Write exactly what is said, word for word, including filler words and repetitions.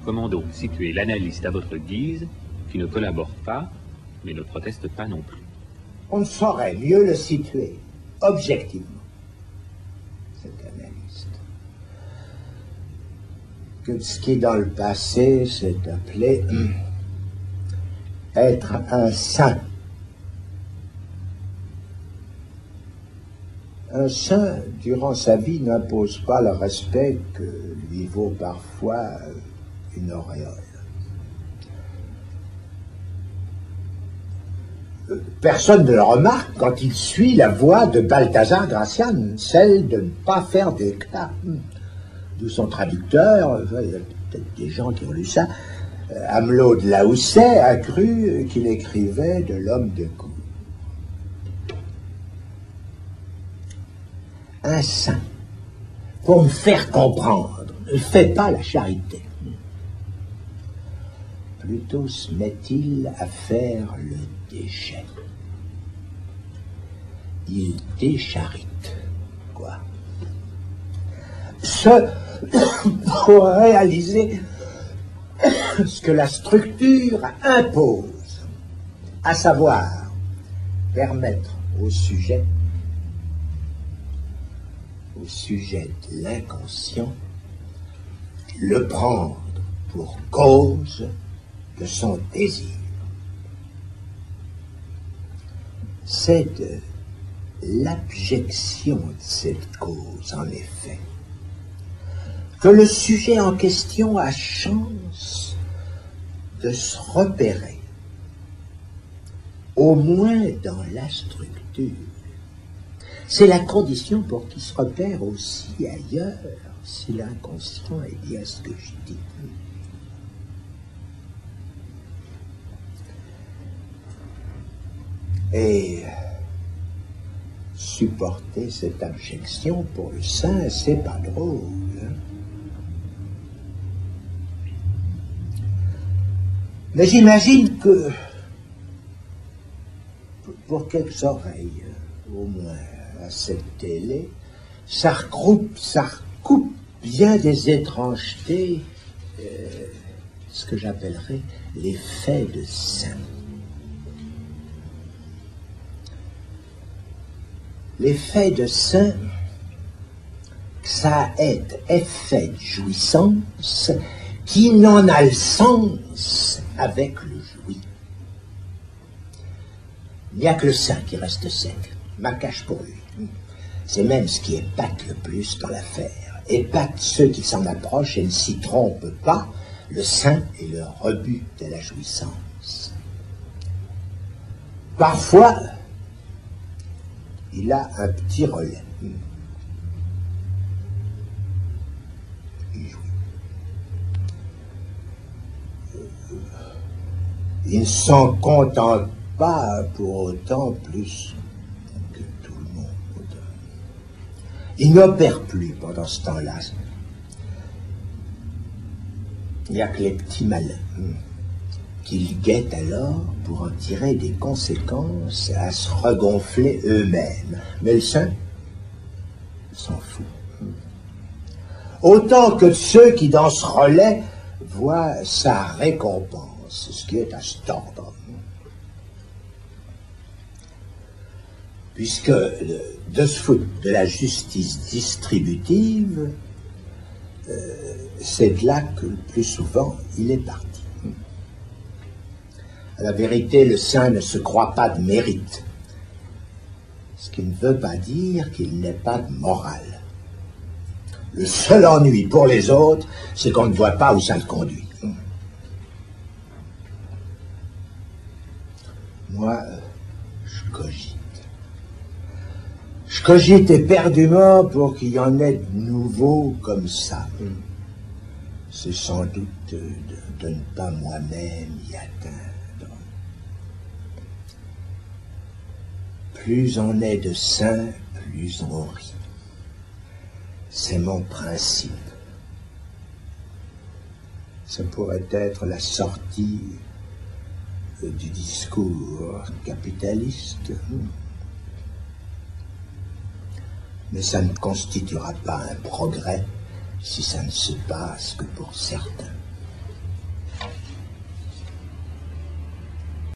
Comment donc situer l'analyste à votre guise, qui ne collabore pas, mais ne proteste pas non plus? On ne saurait mieux le situer, objectivement, cet analyste, que ce qui dans le passé s'est appelé être un saint. Un saint, durant sa vie, n'impose pas le respect que lui vaut parfois une auréole. Personne ne le remarque quand il suit la voie de Balthazar Gracian, celle de ne pas faire d'éclat. D'où son traducteur, il y a peut-être des gens qui ont lu ça, Amelot de Lahoussaye a cru qu'il écrivait de l'homme de cour. Un saint, pour me faire comprendre, ne fait pas la charité. Plutôt se met-il à faire le déchet. Il décharite, quoi. Ce pour réaliser ce que la structure impose, à savoir permettre au sujet, au sujet de l'inconscient, le prendre pour cause de son désir. C'est de l'abjection de cette cause, en effet, que le sujet en question a chance de se repérer, au moins dans la structure. C'est la condition pour qu'il se repère aussi ailleurs, si l'inconscient est bien ce que je dis. Et supporter cette abjection pour le saint, c'est pas drôle. Hein? Mais j'imagine que, pour quelques oreilles, au moins, à cette télé, ça regroupe, ça recoupe bien des étrangetés, euh, ce que j'appellerais les faits de saint. Les faits de saint, ça est effet de jouissance qui n'en a le sens avec le joui. Il n'y a que le saint qui reste sec, ma cache pour lui. C'est même ce qui épate le plus dans l'affaire. Épate ceux qui s'en approchent et ne s'y trompent pas. Le saint est le rebut de la jouissance. Parfois, il a un petit relais. Il jouit. Il ne s'en contente pas pour autant plus que tout le monde. Il n'opère plus pendant ce temps-là. Il n'y a que les petits malins qu'ils guettent alors pour en tirer des conséquences à se regonfler eux-mêmes. Mais le saint s'en fout. Autant que ceux qui, dans ce relais, voient sa récompense, ce qui est à se tordre. Puisque de se foutre de la justice distributive, euh, c'est de là que le plus souvent il est parti. À la vérité, le saint ne se croit pas de mérite, ce qui ne veut pas dire qu'il n'ait pas de morale. Le seul ennui pour les autres, c'est qu'on ne voit pas où ça le conduit. Moi, je cogite. Je cogite éperdument pour qu'il y en ait de nouveaux comme ça. C'est sans doute de, de, de ne pas moi-même y atteindre. Plus on est de saints, plus on rit. C'est mon principe. Ça pourrait être la sortie du discours capitaliste. Mais ça ne constituera pas un progrès si ça ne se passe que pour certains.